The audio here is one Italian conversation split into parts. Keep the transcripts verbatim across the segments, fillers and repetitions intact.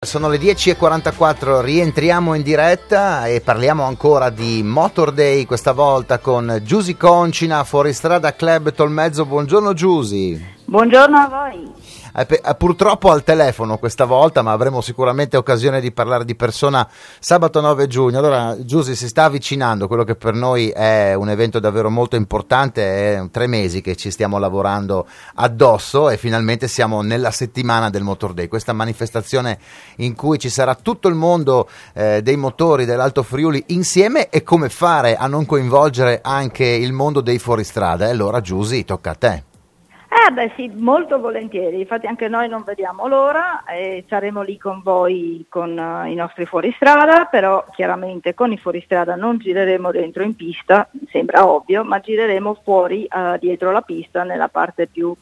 Sono le dieci e quarantaquattro, rientriamo in diretta e parliamo ancora di Motor Day, questa volta con Giusy Concina, Fuoristrada Club Tolmezzo. Buongiorno Giusy. Buongiorno a voi. Eh, purtroppo al telefono questa volta, ma avremo sicuramente occasione di parlare di persona sabato nove giugno. Allora Giusy, si sta avvicinando quello che per noi è un evento davvero molto importante, è tre mesi che ci stiamo lavorando addosso e finalmente siamo nella settimana del Motor Day, questa manifestazione in cui ci sarà tutto il mondo eh, dei motori dell'Alto Friuli insieme. E come fare a non coinvolgere anche il mondo dei fuoristrada? E allora Giusy, tocca a te. Eh beh sì, molto volentieri, infatti anche noi non vediamo l'ora e saremo lì con voi con uh, i nostri fuoristrada, però chiaramente con i fuoristrada non gireremo dentro in pista, sembra ovvio, ma gireremo fuori uh, dietro la pista nella parte più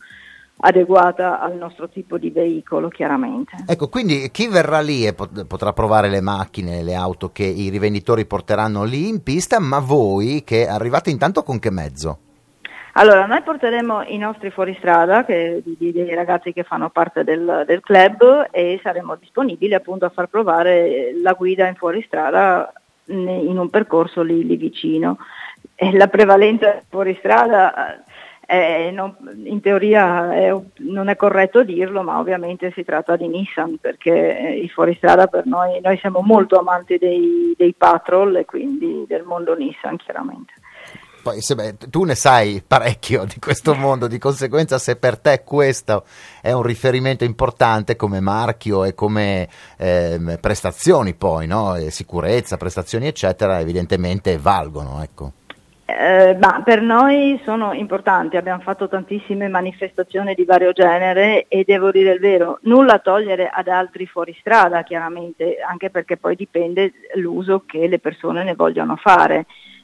adeguata al nostro tipo di veicolo, chiaramente. Ecco, quindi chi verrà lì e pot- potrà provare le macchine, le auto che i rivenditori porteranno lì in pista, ma voi che arrivate intanto con che mezzo? Allora, noi porteremo i nostri fuoristrada, che, di, dei ragazzi che fanno parte del, del club, e saremo disponibili appunto a far provare la guida in fuoristrada in un percorso lì, lì vicino. E la prevalenza fuoristrada è, non, in teoria è, non è corretto dirlo, ma ovviamente si tratta di Nissan, perché i fuoristrada per noi, noi siamo molto amanti dei, dei patrol e quindi del mondo Nissan, chiaramente. Poi se, beh, tu ne sai parecchio di questo mondo, di conseguenza se per te questo è un riferimento importante come marchio e come eh, prestazioni poi, no? E sicurezza, prestazioni eccetera, evidentemente valgono, ecco. Eh, ma per noi sono importanti, abbiamo fatto tantissime manifestazioni di vario genere e devo dire il vero, nulla a togliere ad altri fuoristrada chiaramente, anche perché poi dipende l'uso che le persone ne vogliono fare.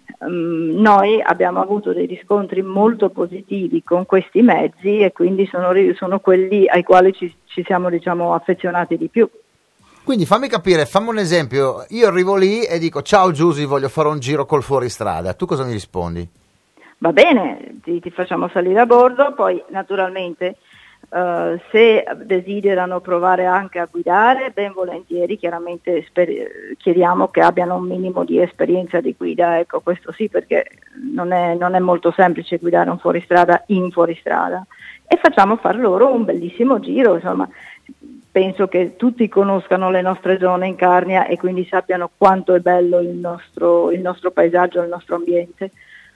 Um, noi abbiamo avuto dei riscontri molto positivi con questi mezzi e quindi sono, sono quelli ai quali ci, ci siamo diciamo affezionati di più. Quindi fammi capire, fammi un esempio, io arrivo lì e dico ciao Giusy, voglio fare un giro col fuoristrada, tu cosa mi rispondi? Va bene, ti, ti facciamo salire a bordo, poi naturalmente Uh, se desiderano provare anche a guidare, ben volentieri, chiaramente sper- chiediamo che abbiano un minimo di esperienza di guida, ecco, questo sì, perché non è, non è molto semplice guidare un fuoristrada in fuoristrada, e facciamo far loro un bellissimo giro, insomma, penso che tutti conoscano le nostre zone in Carnia e quindi sappiano quanto è bello il nostro, il nostro paesaggio, il nostro ambiente.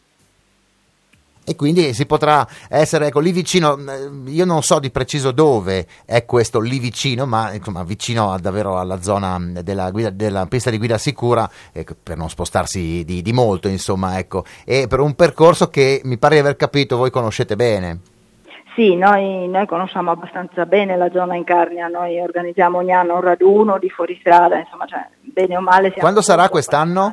E quindi si potrà essere, ecco, lì vicino, io non so di preciso dove è questo lì vicino, ma insomma vicino a, davvero alla zona della, guida, della pista di guida sicura, ecco, per non spostarsi di, di molto, insomma, ecco, e per un percorso che mi pare di aver capito voi conoscete bene. Sì, noi, noi conosciamo abbastanza bene la zona in Carnia, noi organizziamo ogni anno un raduno di fuoristrada, insomma, cioè, bene o male siamo. Quando sarà quest'anno?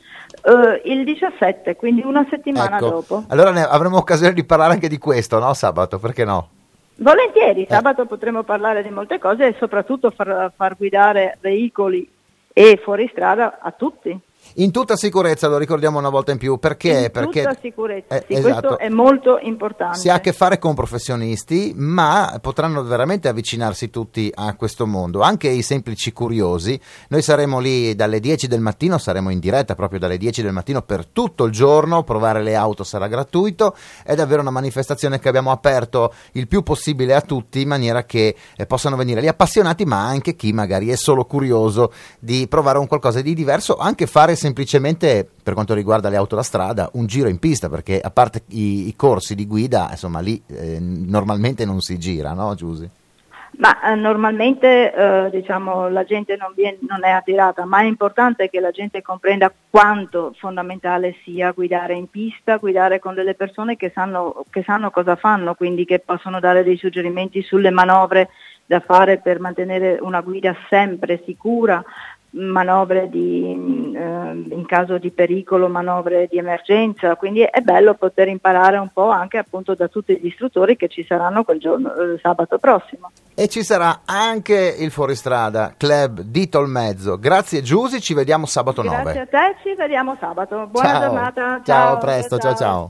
Uh, il diciassette, quindi una settimana ecco, dopo. Allora ne avremo occasione di parlare anche di questo, no? Sabato, perché no? Volentieri, sabato eh. potremo parlare di molte cose e soprattutto far, far guidare veicoli e fuoristrada a tutti. In tutta sicurezza, lo ricordiamo una volta in più, perché? In perché tutta sicurezza, eh, sì, esatto. Questo è molto importante. Si ha a che fare con professionisti, ma potranno veramente avvicinarsi tutti a questo mondo, anche i semplici curiosi. Noi saremo lì dalle dieci del mattino, saremo in diretta proprio dalle dieci del mattino per tutto il giorno, provare le auto sarà gratuito, è davvero una manifestazione che abbiamo aperto il più possibile a tutti, in maniera che eh, possano venire gli appassionati, ma anche chi magari è solo curioso di provare un qualcosa di diverso, anche fare semplicemente, per quanto riguarda le auto da strada, un giro in pista, perché a parte i, i corsi di guida, insomma lì eh, normalmente non si gira, no Giusy? Ma eh, normalmente eh, diciamo la gente non, viene, non è attirata, ma è importante che la gente comprenda quanto fondamentale sia guidare in pista, guidare con delle persone che sanno, che sanno cosa fanno, quindi che possono dare dei suggerimenti sulle manovre da fare per mantenere una guida sempre sicura, manovre di, eh, in caso di pericolo, manovre di emergenza, quindi è bello poter imparare un po' anche appunto da tutti gli istruttori che ci saranno quel giorno, eh, sabato prossimo. E ci sarà anche il Fuoristrada Club di Tolmezzo. Grazie Giusy, ci vediamo sabato nove. Grazie a te, ci vediamo sabato. Buona ciao. giornata. Ciao, ciao, presto, ciao ciao. ciao.